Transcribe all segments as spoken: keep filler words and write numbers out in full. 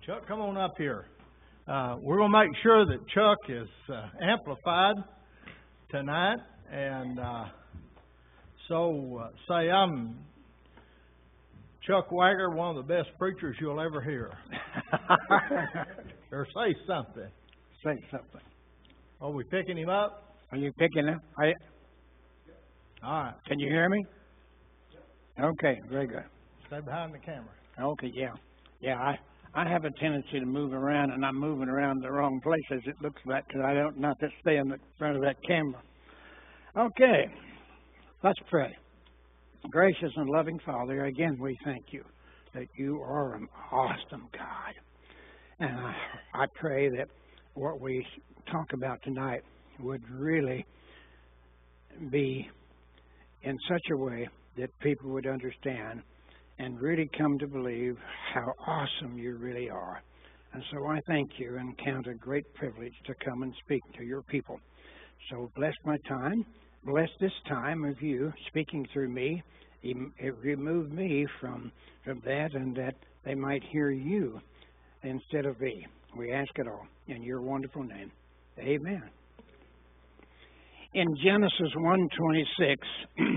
Chuck, come on up here. Uh, we're going to make sure that Chuck is uh, amplified tonight. And uh, so uh, say I'm Chuck Wagger, one of the best preachers you'll ever hear. Or say something. Say something. Are we picking him up? Are you picking him? Are you? All right. Can you hear me? Okay, very good. Stay behind the camera. Okay, yeah. Yeah, I, I have a tendency to move around, and I'm moving around the wrong places, it looks like, because I don't not to stay in the front of that camera. Okay, let's pray. Gracious and loving Father, again we thank you that you are an awesome God. And I, I pray that what we talk about tonight would really be in such a way that people would understand and really come to believe how awesome you really are. And so I thank you and count a great privilege to come and speak to your people. So bless my time. Bless this time of you speaking through me. Remove me from, from that, and that they might hear you instead of me. We ask it all in your wonderful name. Amen. In Genesis one twenty-six,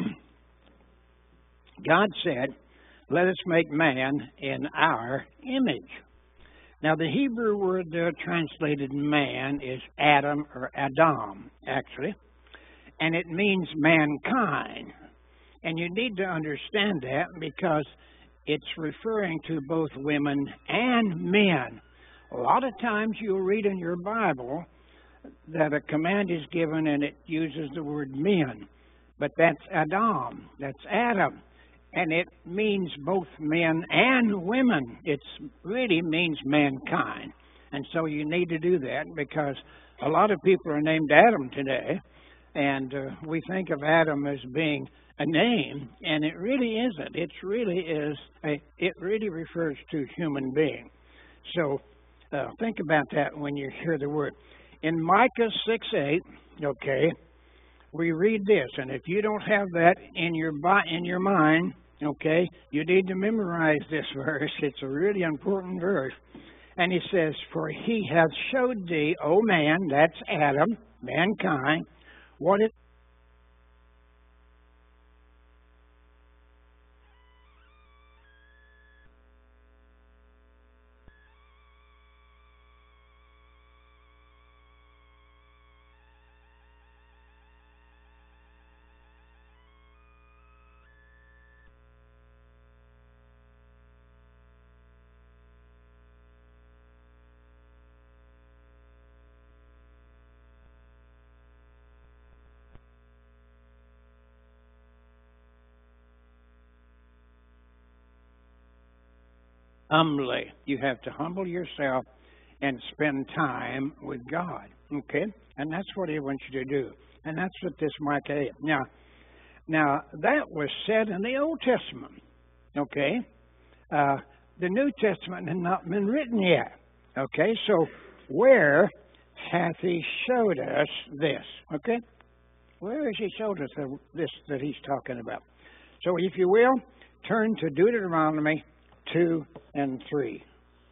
God said, "Let us make man in our image." Now, the Hebrew word there translated man is Adam, or Adam, actually, and it means mankind. And you need to understand that because it's referring to both women and men. A lot of times you'll read in your Bible that a command is given and it uses the word men. But that's Adam, that's Adam. And it means both men and women. It really means mankind. And so you need to do that because a lot of people are named Adam today. And uh, we think of Adam as being a name, and it really isn't. It really is. A, it really refers to human being. So uh, think about that when you hear the word. In Micah six eight, okay, we read this, and if you don't have that in your in your mind, okay, you need to memorize this verse. It's a really important verse. And he says, "For he hath showed thee, O man," that's Adam, mankind, "what it humbly." You have to humble yourself and spend time with God. Okay? And that's what he wants you to do. And that's what this Micah is. Now, now, that was said in the Old Testament. Okay? Uh, the New Testament had not been written yet. Okay? So, where hath he showed us this? Okay? Where has he showed us this that he's talking about? So, if you will, turn to Deuteronomy two and three.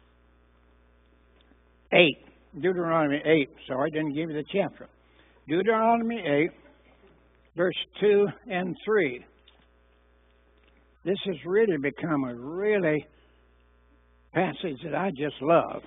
eight. Deuteronomy eight. Sorry, I didn't give you the chapter. Deuteronomy eight, verse two and three. This has really become a really passage that I just love.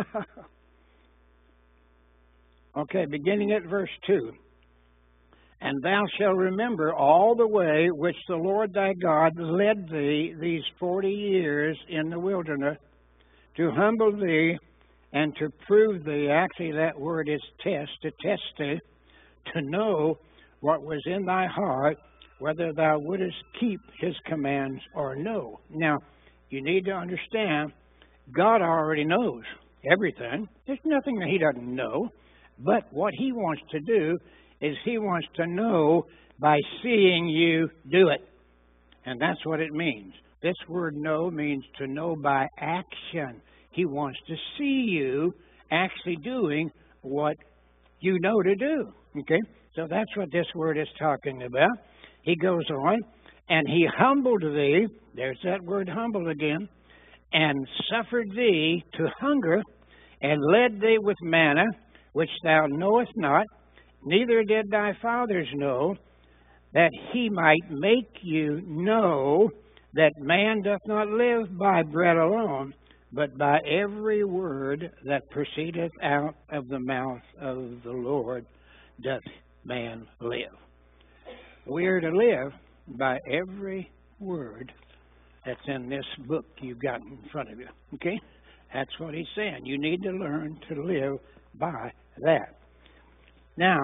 Okay, beginning at verse two. "And thou shalt remember all the way which the Lord thy God led thee these forty years in the wilderness, to humble thee and to prove thee." Actually, that word is test, to test thee, to know what was in thy heart, whether thou wouldest keep his commands or no. Now, you need to understand, God already knows everything. There's nothing that he doesn't know. But what he wants to do is he wants to know by seeing you do it. And that's what it means. This word know means to know by action. He wants to see you actually doing what you know to do. Okay? So that's what this word is talking about. He goes on, "And he humbled thee," there's that word humble again, and suffered thee to hunger, and led thee with manna, which thou knowest not, neither did thy fathers know, that he might make you know that man doth not live by bread alone, but by every word that proceedeth out of the mouth of the Lord doth man live. We are to live by every word that's in this book you've got in front of you. Okay? That's what he's saying. You need to learn to live by that. Now,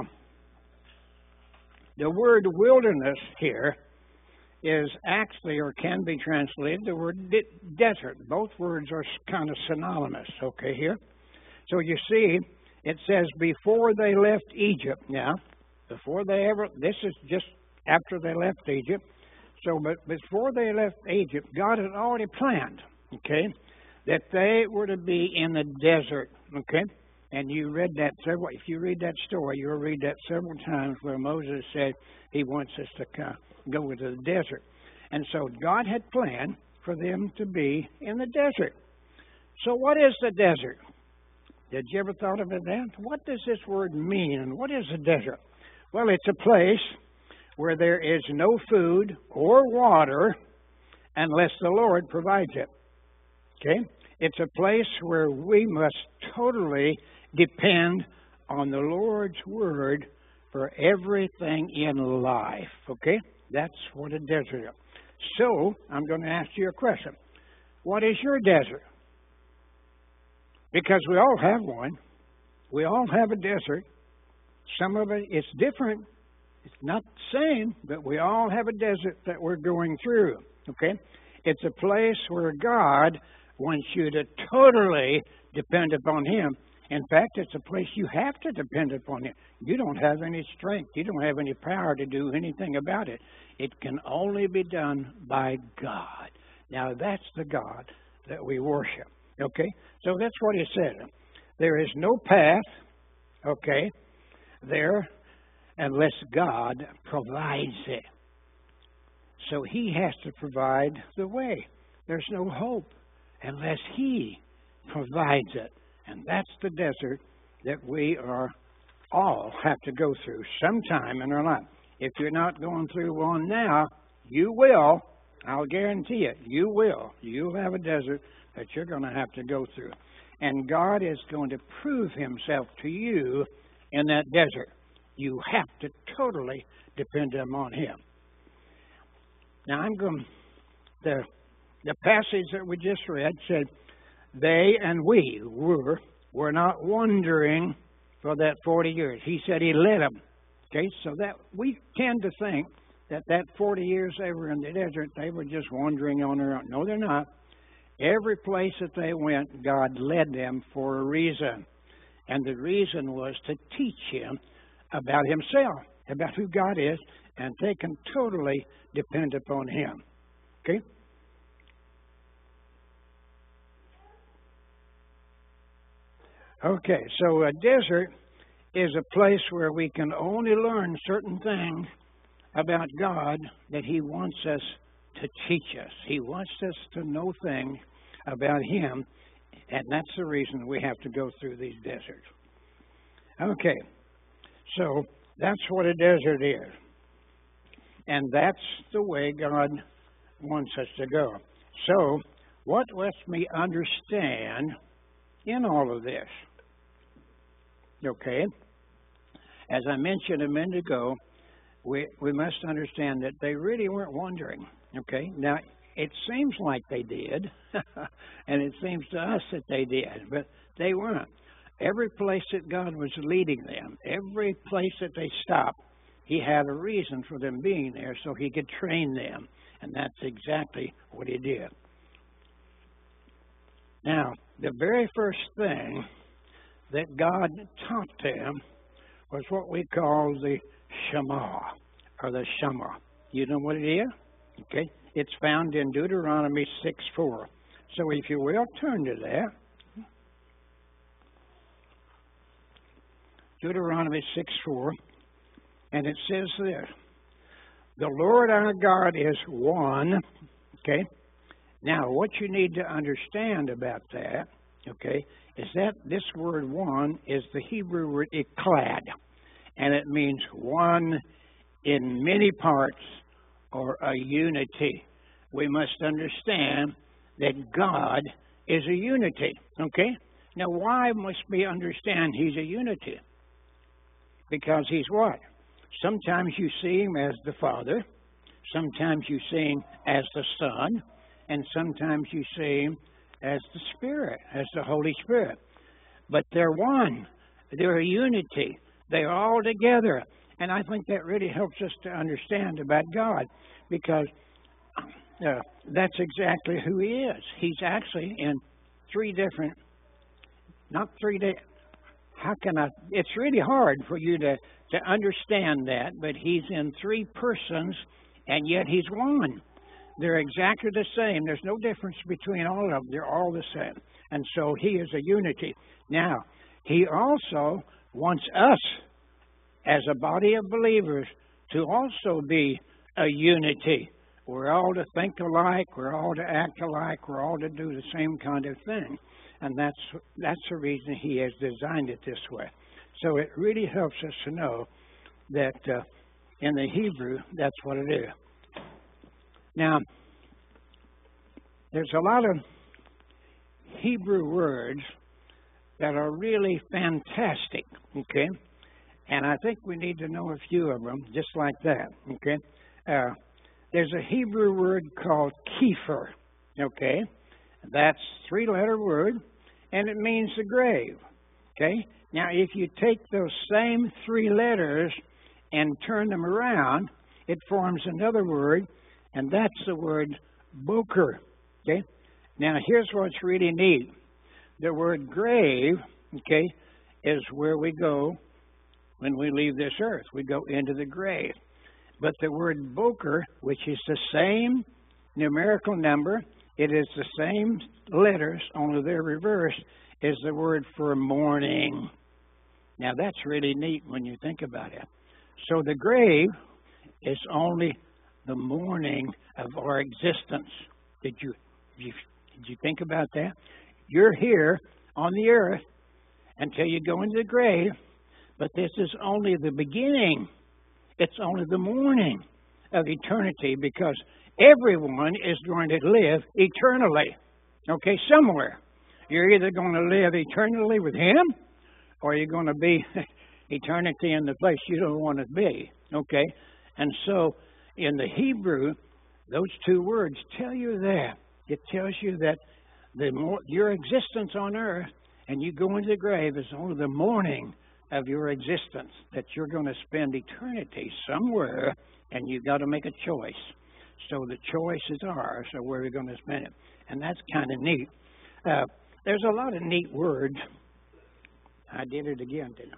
the word wilderness here is actually, or can be translated, the word de- desert. Both words are kind of synonymous, okay, here. So you see, it says, before they left Egypt. Now, before they ever, this is just after they left Egypt. So, but before they left Egypt, God had already planned, okay, that they were to be in the desert, okay? And you read that several, if you read that story, you'll read that several times where Moses said he wants us to come, go into the desert. And so God had planned for them to be in the desert. So what is the desert? Did you ever thought of it then? What does this word mean? What is the desert? Well, it's a place where there is no food or water unless the Lord provides it. Okay? It's a place where we must totally depend on the Lord's Word for everything in life. Okay? That's what a desert is. So, I'm going to ask you a question. What is your desert? Because we all have one. We all have a desert. Some of it is different. It's not the same, but we all have a desert that we're going through. Okay? It's a place where God wants you to totally depend upon Him. In fact, it's a place you have to depend upon Him. You don't have any strength. You don't have any power to do anything about it. It can only be done by God. Now, that's the God that we worship. Okay? So that's what He said. There is no path, okay, there unless God provides it. So He has to provide the way. There's no hope unless He provides it. And that's the desert that we are all have to go through sometime in our life. If you're not going through one now, you will. I'll guarantee it. You will. You'll have a desert that you're going to have to go through. And God is going to prove Himself to you in that desert. You have to totally depend on Him. Now, I'm going, the, the passage that we just read said, they and we were, were not wandering for that forty years. He said He led them. Okay, so that we tend to think that that forty years they were in the desert, they were just wandering on their own. No, they're not. Every place that they went, God led them for a reason. And the reason was to teach Him about Himself, about who God is, and they can totally depend upon Him. Okay? Okay, so a desert is a place where we can only learn certain things about God that He wants us to teach us. He wants us to know things about Him, and that's the reason we have to go through these deserts. Okay, so that's what a desert is. And that's the way God wants us to go. So, what lets me understand in all of this? Okay, as I mentioned a minute ago, we, we must understand that they really weren't wandering. Okay, now it seems like they did, and it seems to us that they did, but they weren't. Every place that God was leading them, every place that they stopped, He had a reason for them being there so He could train them, and that's exactly what He did. Now, the very first thing that God taught them was what we call the Shema, or the Shema. You know what it is? Okay. It's found in Deuteronomy six four. So if you will, turn to that. Deuteronomy six four. And it says this. The Lord our God is one. Okay. Now, what you need to understand about that, okay, is that this word one is the Hebrew word echlad, and it means one in many parts or a unity. We must understand that God is a unity, okay? Now, why must we understand He's a unity? Because He's what? Sometimes you see Him as the Father, sometimes you see Him as the Son, and sometimes you see Him as the Spirit, as the Holy Spirit. But they're one. They're a unity. They're all together. And I think that really helps us to understand about God, because uh, that's exactly who He is. He's actually in three different, not three different, how can I, it's really hard for you to, to understand that, but He's in three persons, and yet He's one. They're exactly the same. There's no difference between all of them. They're all the same. And so He is a unity. Now, He also wants us, as a body of believers, to also be a unity. We're all to think alike. We're all to act alike. We're all to do the same kind of thing. And that's that's the reason He has designed it this way. So it really helps us to know that uh, in the Hebrew, that's what it is. Now, there's a lot of Hebrew words that are really fantastic, okay? And I think we need to know a few of them just like that, okay? Uh, there's a Hebrew word called kepher, okay? That's a three-letter word, and it means the grave, okay? Now, if you take those same three letters and turn them around, it forms another word, and that's the word boker, okay? Now, here's what's really neat. The word grave, okay, is where we go when we leave this earth. We go into the grave. But the word boker, which is the same numerical number, it is the same letters, only they're reversed, is the word for morning. Now, that's really neat when you think about it. So the grave is only the morning of our existence. Did you, did you, did you think about that? You're here on the earth until you go into the grave, but this is only the beginning. It's only the morning of eternity, because everyone is going to live eternally, okay, somewhere. You're either going to live eternally with Him, or you're going to be eternity in the place you don't want to be, okay? And so in the Hebrew, those two words tell you that. It tells you that the more, your existence on earth and you go into the grave is only the morning of your existence, that you're going to spend eternity somewhere, and you've got to make a choice. So the choice is ours of where we're going to spend it. And that's kind of neat. Uh, there's a lot of neat words. I did it again, didn't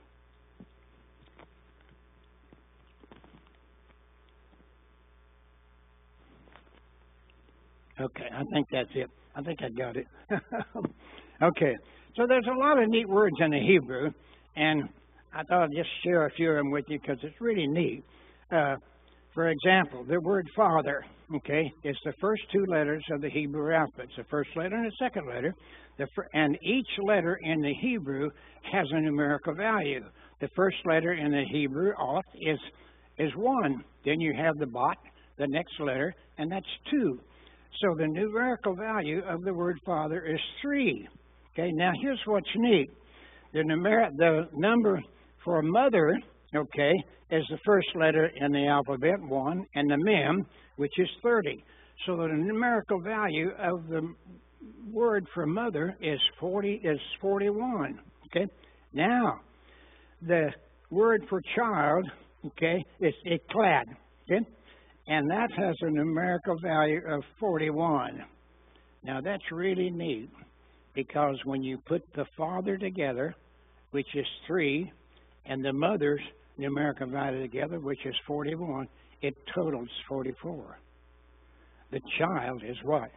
I? Okay, I think that's it. I think I got it. Okay, so there's a lot of neat words in the Hebrew, and I thought I'd just share a few of them with you because it's really neat. Uh, for example, the word Father, okay, is the first two letters of the Hebrew alphabet. It's the first letter and the second letter. The fir- and each letter in the Hebrew has a numerical value. The first letter in the Hebrew, Aleph, is, is one. Then you have the Bat, the next letter, and that's two. So the numerical value of the word Father is three. Okay, now here's what's neat. The, numer- the number for mother, okay, is the first letter in the alphabet, one, and the mem, which is thirty. So the numerical value of the word for mother is forty, is forty-one. Okay, now the word for child, okay, is echlad. Okay, and that has a numerical value of forty-one. Now that's really neat, because when you put the father together, which is three, and the mother's numerical value together, which is forty-one, it totals forty-four. The child is what?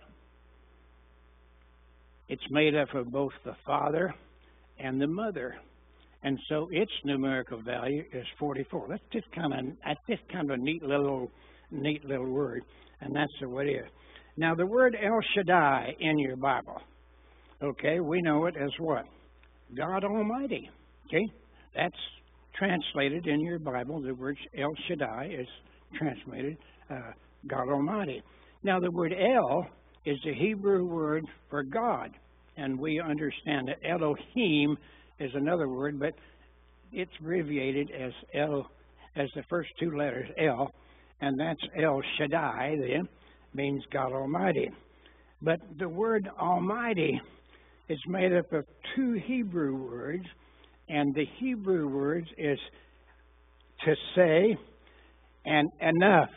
It's made up of both the father and the mother. And so its numerical value is forty-four. That's just kind of that's just kind of a neat little neat little word, and that's the way it is. Now, the word El Shaddai in your Bible, okay, we know it as what? God Almighty. Okay, that's translated in your Bible. The word El Shaddai is translated uh, God Almighty. Now, the word El is the Hebrew word for God, and we understand that Elohim is another word, but it's abbreviated as El, as the first two letters, El, and that's El Shaddai then, means God Almighty. But the word Almighty is made up of two Hebrew words, and the Hebrew word is to say and enough.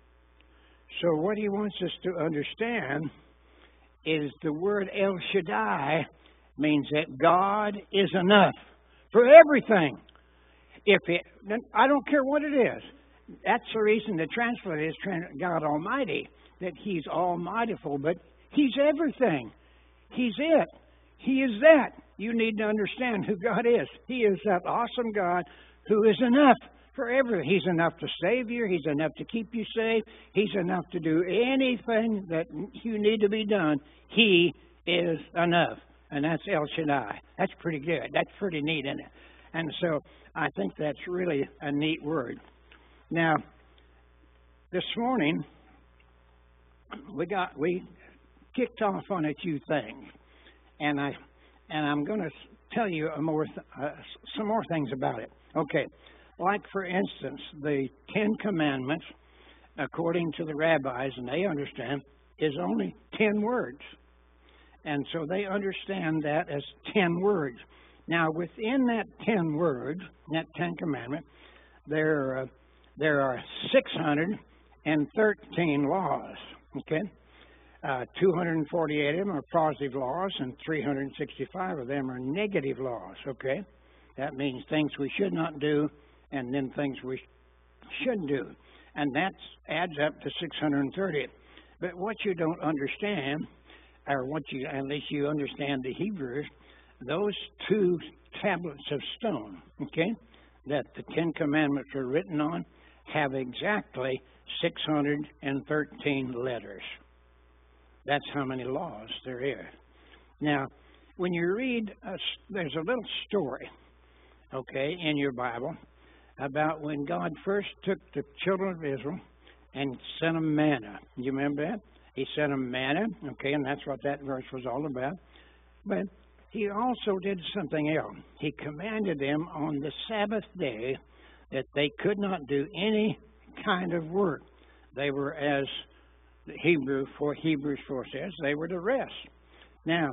So what he wants us to understand is the word El Shaddai means that God is enough for everything. If it, I don't care what it is. That's the reason the translator is God Almighty, that He's almightyful, but He's everything. He's it. He is that. You need to understand who God is. He is that awesome God who is enough for everything. He's enough to save you. He's enough to keep you safe. He's enough to do anything that you need to be done. He is enough. And that's El Shaddai. That's pretty good. That's pretty neat, isn't it? And so I think that's really a neat word. Now, this morning, we got we kicked off on a few things. And I and I'm going to tell you a more th- uh, some more things about it. Okay, like for instance, the Ten Commandments, according to the rabbis, and they understand, is only ten words, and so they understand that as ten words. Now, within that ten words, that Ten Commandment, there uh, there are six hundred and thirteen laws. Okay. Uh, two hundred forty-eight of them are positive laws, and three hundred sixty-five of them are negative laws, okay? That means things we should not do, and then things we should do. And that adds up to six hundred thirty. But what you don't understand, or what you, at least you understand the Hebrews, those two tablets of stone, okay, that the Ten Commandments are written on, have exactly six hundred thirteen letters. That's how many laws there is. Now, when you read, a, there's a little story, okay, in your Bible about when God first took the children of Israel and sent them manna. You remember that? He sent them manna, okay, and that's what that verse was all about. But He also did something else. He commanded them on the Sabbath day that they could not do any kind of work. They were as The Hebrew for Hebrews four says, they were to rest. Now,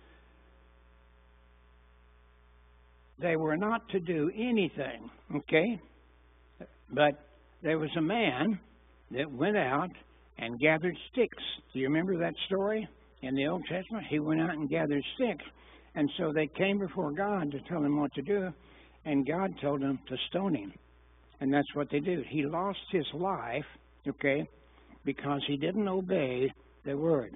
they were not to do anything, okay? But there was a man that went out and gathered sticks. Do you remember that story in the Old Testament? He went out and gathered sticks. And so they came before God to tell him what to do, and God told them to stone him. And that's what they did. He lost his life, okay, because he didn't obey the word.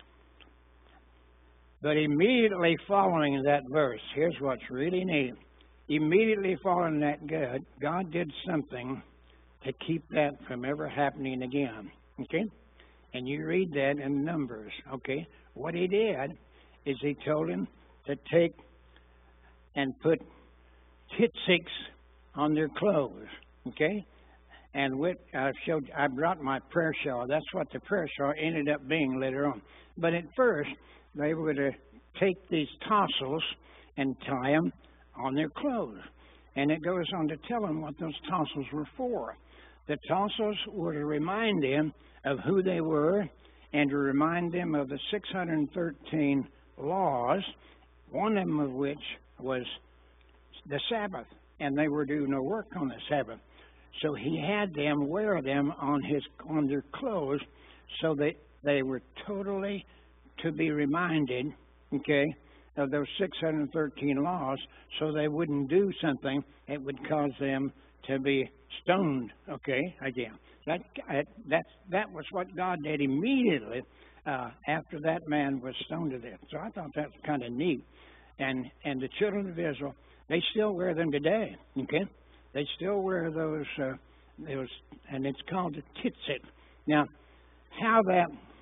But immediately following that verse, here's what's really neat. Immediately following that, God, God did something to keep that from ever happening again. Okay? And you read that in Numbers. Okay? What he did is he told him to take and put titsicks on their clothes. Okay? And with, I showed, I brought my prayer shawl. That's what the prayer shawl ended up being later on. But at first, they were to take these tassels and tie them on their clothes. And it goes on to tell them what those tassels were for. The tassels were to remind them of who they were and to remind them of the six hundred thirteen laws, one of them of which was the Sabbath. And they were to do no work on the Sabbath. So he had them wear them on his on their clothes so that they were totally to be reminded, okay, of those six hundred thirteen laws, so they wouldn't do something that would cause them to be stoned, okay, again. That that that was what God did immediately uh, after that man was stoned to death. So I thought that was kind of neat. And and the children of Israel, they still wear them today, okay? They still wear those, uh, those, and it's called a tzitzit. Now, how that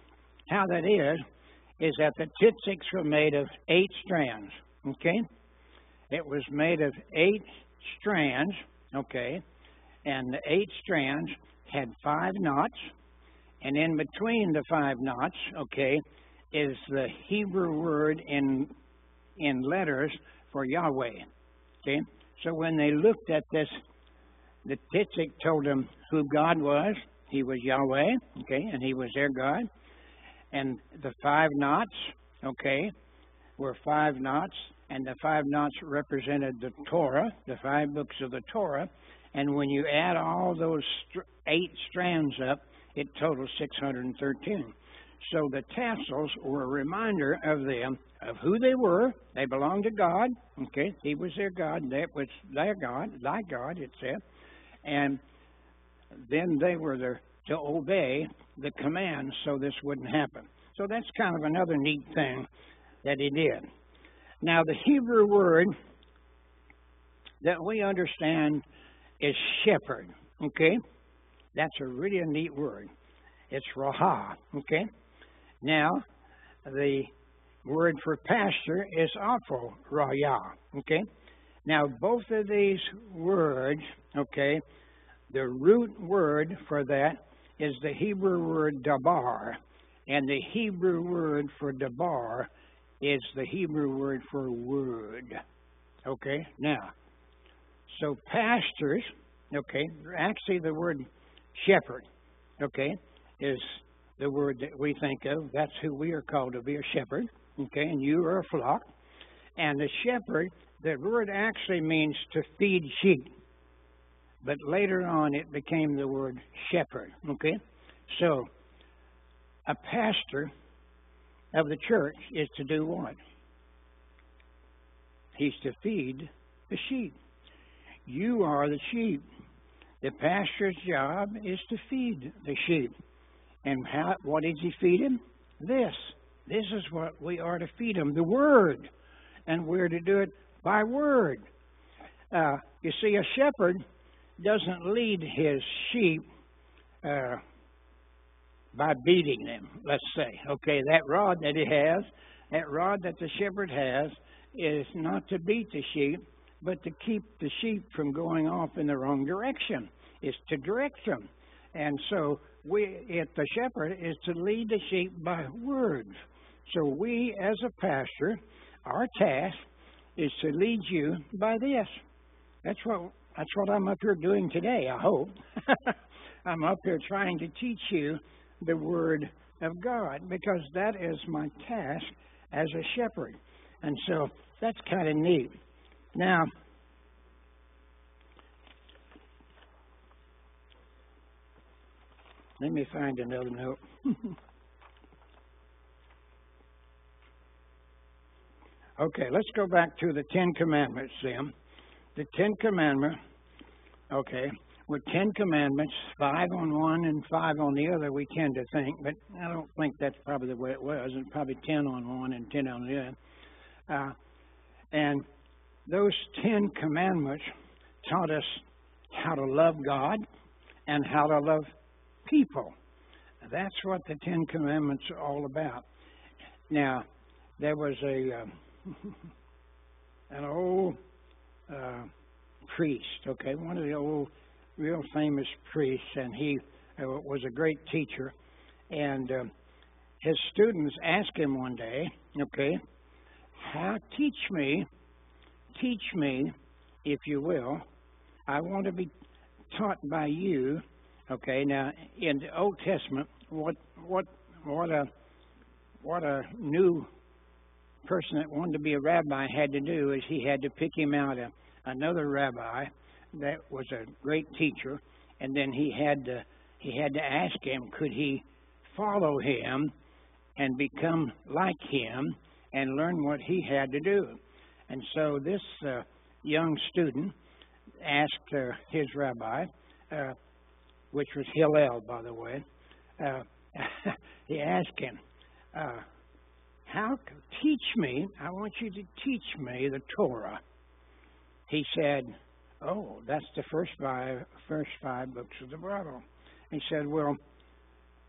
how that is, is that the tzitzits were made of eight strands, okay? It was made of eight strands, okay? And the eight strands had five knots, and in between the five knots, okay, is the Hebrew word in in letters for Yahweh, okay? So when they looked at this, the tzitzit told them who God was. He was Yahweh, okay, and He was their God. And the five knots, okay, were five knots, and the five knots represented the Torah, the five books of the Torah. And when you add all those st- eight strands up, it totals six hundred thirteen. So the tassels were a reminder of them, of who they were. They belonged to God, okay? He was their God. That was their God, thy God, it said. And then they were there to obey the commands so this wouldn't happen. So that's kind of another neat thing that He did. Now, the Hebrew word that we understand is shepherd, okay? That's a really neat word. It's raha, okay? Now, the word for pastor is afo raya, okay? Now, both of these words, okay, the root word for that is the Hebrew word dabar, and the Hebrew word for dabar is the Hebrew word for word, okay? Now, so pastors, okay, actually the word shepherd, okay, is the word that we think of. That's who we are called to be, a shepherd, okay, and you are a flock. And the shepherd, the word actually means to feed sheep. But later on it became the word shepherd, okay? So, a pastor of the church is to do what? He's to feed the sheep. You are the sheep. The pastor's job is to feed the sheep. And how, what did He feed him? This. This is what we are to feed them, the Word. And we're to do it by Word. Uh, you see, a shepherd doesn't lead his sheep uh, by beating them, let's say. Okay, that rod that he has, that rod that the shepherd has, is not to beat the sheep, but to keep the sheep from going off in the wrong direction. It's to direct them. And so we, if the shepherd is to lead the sheep by words. So we, as a pastor, our task is to lead you by this. That's what that's what I'm up here doing today, I hope. I'm up here trying to teach you the Word of God, because that is my task as a shepherd. And so that's kind of neat. Now, let me find another note. Okay, let's go back to the Ten Commandments then. The Ten Commandments, okay, with Ten Commandments, five on one and five on the other, we tend to think, but I don't think that's probably the way it was. It's probably ten on one and ten on the other. Uh, and those Ten Commandments taught us how to love God and how to love people. That's what the Ten Commandments are all about. Now, there was a um, an old uh, priest, okay, one of the old, real famous priests, and he uh, was a great teacher. And uh, his students asked him one day, okay, how teach me, teach me, if you will. I want to be taught by you. Okay, now in the Old Testament, what what what a what a new person that wanted to be a rabbi had to do is he had to pick him out a, another rabbi that was a great teacher, and then he had to he had to ask him, could he follow him and become like him and learn what he had to do. And so this uh, young student asked uh, his rabbi, uh, which was Hillel, by the way, uh, he asked him, uh, how, teach me, I want you to teach me the Torah. He said, oh, that's the first five, first five books of the Bible. He said, well,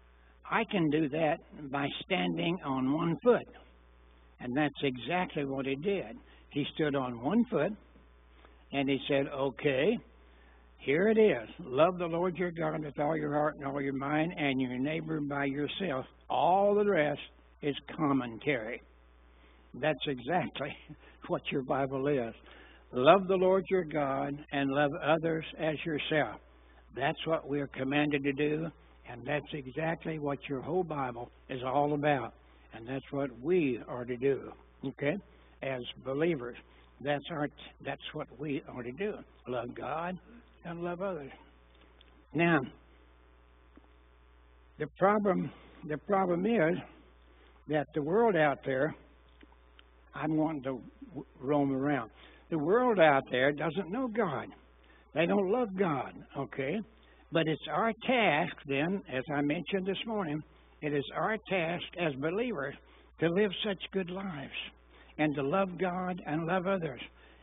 I can do that by standing on one foot. And that's exactly what he did. He stood on one foot, and he said, okay, here it is. Love the Lord your God with all your heart and all your mind, and your neighbor by yourself. All the rest is commentary. That's exactly what your Bible is. Love the Lord your God and love others as yourself. That's what we're commanded to do, and that's exactly what your whole Bible is all about. And that's what we are to do, okay? As believers, that's our that's what we are to do. Love God and love others. Now, the problem the problem is that the world out there, I'm wanting to roam around. The world out there doesn't know God. They don't love God, okay? But it's our task then, as I mentioned this morning, it is our task as believers to live such good lives and to love God and love others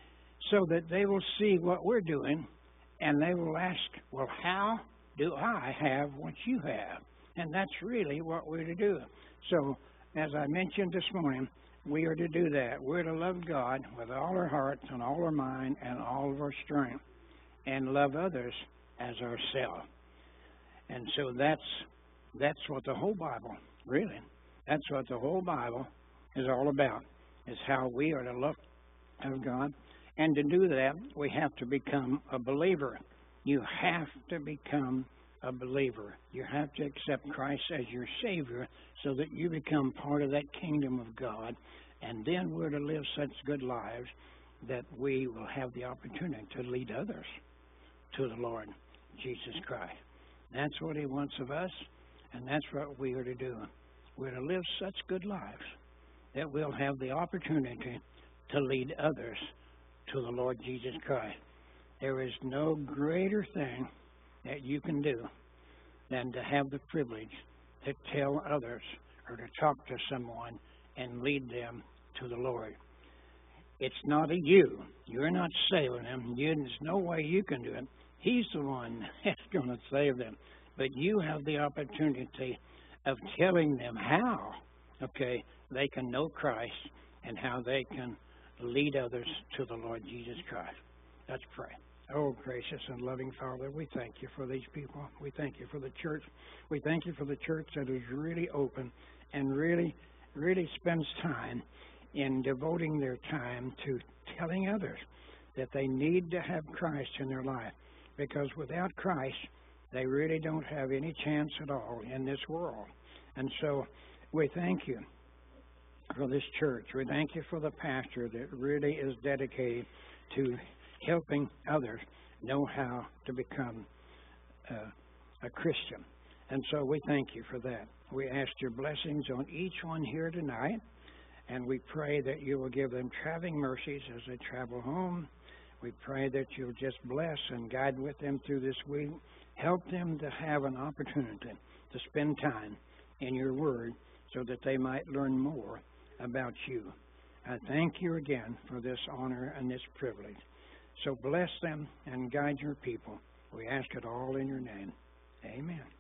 so that they will see what we're doing and they will ask, well, how do I have what you have? And that's really what we're to do. So, as I mentioned this morning, we are to do that. We're to love God with all our hearts and all our mind and all of our strength and love others as ourselves. And so that's that's what the whole Bible, really, that's what the whole Bible is all about, is how we are to love God. And to do that, we have to become a believer. You have to become a believer. You have to accept Christ as your Savior so that you become part of that kingdom of God. And then we're to live such good lives that we will have the opportunity to lead others to the Lord Jesus Christ. That's what He wants of us, and that's what we are to do. We're to live such good lives that we'll have the opportunity to lead others to the Lord Jesus Christ. There is no greater thing that you can do than to have the privilege to tell others or to talk to someone and lead them to the Lord. It's not a you. You're not saving them. You, there's no way you can do it. He's the one that's going to save them. But you have the opportunity of telling them how, okay, they can know Christ and how they can lead others to the Lord Jesus Christ. Let's pray. Oh, gracious and loving Father, we thank you for these people. We thank you for the church. We thank you for the church that is really open and really, really spends time in devoting their time to telling others that they need to have Christ in their life. Because without Christ, they really don't have any chance at all in this world. And so we thank you for this church. We thank you for the pastor that really is dedicated to helping others know how to become uh, a Christian. And so we thank you for that. We ask your blessings on each one here tonight, and we pray that you will give them traveling mercies as they travel home. We pray that you'll just bless and guide with them through this week. Help them to have an opportunity to spend time in your word so that they might learn more about you. I thank you again for this honor and this privilege. So bless them and guide your people. We ask it all in your name. Amen.